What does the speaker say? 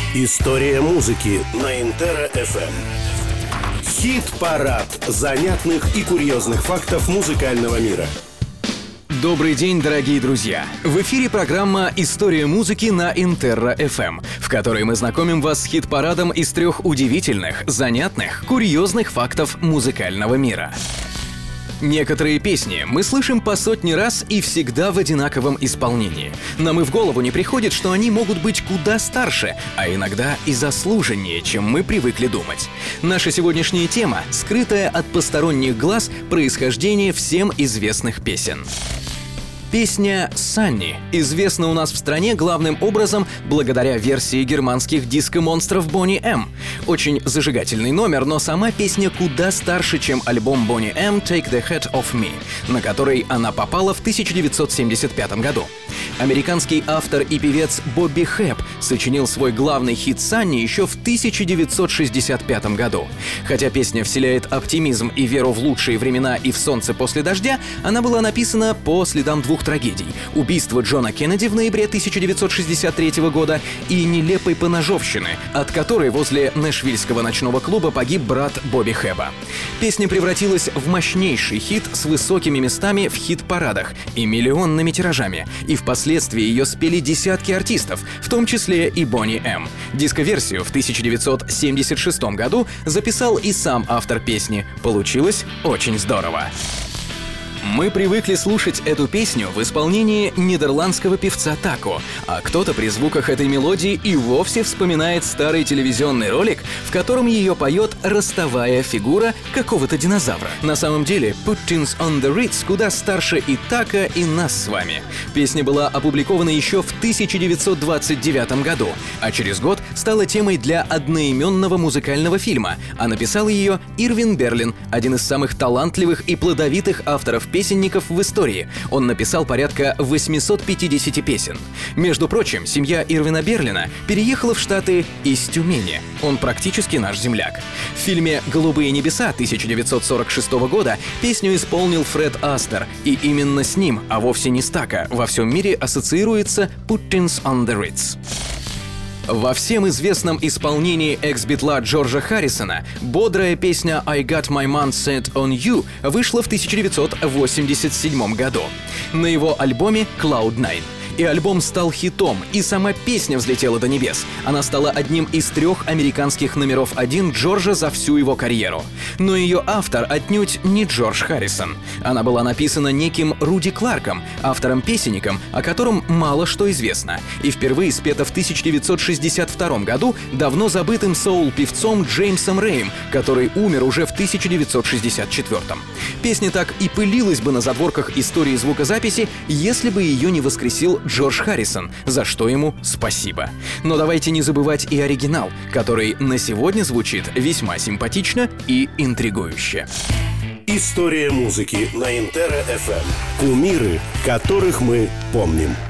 История музыки на Интерра FM. Хит-парад занятных и курьезных фактов музыкального мира. Добрый день, дорогие друзья! В эфире программа «История музыки» на Интерра FM, в которой мы знакомим вас с хит-парадом из 3 удивительных, занятных, курьезных фактов музыкального мира. Некоторые песни мы слышим по сотни раз и всегда в одинаковом исполнении. Нам и в голову не приходит, что они могут быть куда старше, а иногда и заслуженнее, чем мы привыкли думать. Наша сегодняшняя тема — скрытое от посторонних глаз происхождение всем известных песен. Песня «Санни» известна у нас в стране главным образом благодаря версии германских диско-монстров Boney M. Очень зажигательный номер, но сама песня куда старше, чем альбом Boney M «Take the Head Off Me», на который она попала в 1975 году. Американский автор и певец Бобби Хэп сочинил свой главный хит «Санни» еще в 1965 году. Хотя песня вселяет оптимизм и веру в лучшие времена и в солнце после дождя, она была написана по следам 2 трагедий — убийства Джона Кеннеди в ноябре 1963 года и нелепой поножовщины, от которой возле нэшвильского ночного клуба погиб брат Бобби Хэпа. Песня превратилась в мощнейший хит с высокими местами в хит-парадах и миллионными тиражами, и впоследствии ее спели десятки артистов, в том числе и Boney M. Диско-версию в 1976 году записал и сам автор песни. Получилось очень здорово. Мы привыкли слушать эту песню в исполнении нидерландского певца Тако, а кто-то при звуках этой мелодии и вовсе вспоминает старый телевизионный ролик, в котором ее поет ростовая фигура какого-то динозавра. На самом деле, Puttins on the Ritz куда старше и Тако, и нас с вами. Песня была опубликована еще в 1929 году, а через год стала темой для одноименного музыкального фильма, а написал ее Ирвин Берлин, один из самых талантливых и плодовитых авторов-песенников в истории. Он написал порядка 850 песен. Между прочим, семья Ирвина Берлина переехала в Штаты из Тюмени. Он практически наш земляк. В фильме «Голубые небеса» 1946 года песню исполнил Фред Астер, и именно с ним, а вовсе не с Тако, во всем мире ассоциируется «Puttins on the Ritz». Во всем известном исполнении экс-битла Джорджа Харрисона бодрая песня «I Got My Mind Set on You» вышла в 1987 году на его альбоме «Cloud Nine». И альбом стал хитом, и сама песня взлетела до небес. Она стала одним из 3 американских номеров 1 Джорджа за всю его карьеру. Но ее автор отнюдь не Джордж Харрисон. Она была написана неким Руди Кларком, автором-песенником, о котором мало что известно, и впервые спета в 1962 году давно забытым соул-певцом Джеймсом Рэем, который умер уже в 1964. Песня так и пылилась бы на задворках истории звукозаписи, если бы ее не воскресил Джордж Харрисон, за что ему спасибо. Но давайте не забывать и оригинал, который на сегодня звучит весьма симпатично и интригующе. История музыки на Интерра FM. Кумиры, которых мы помним.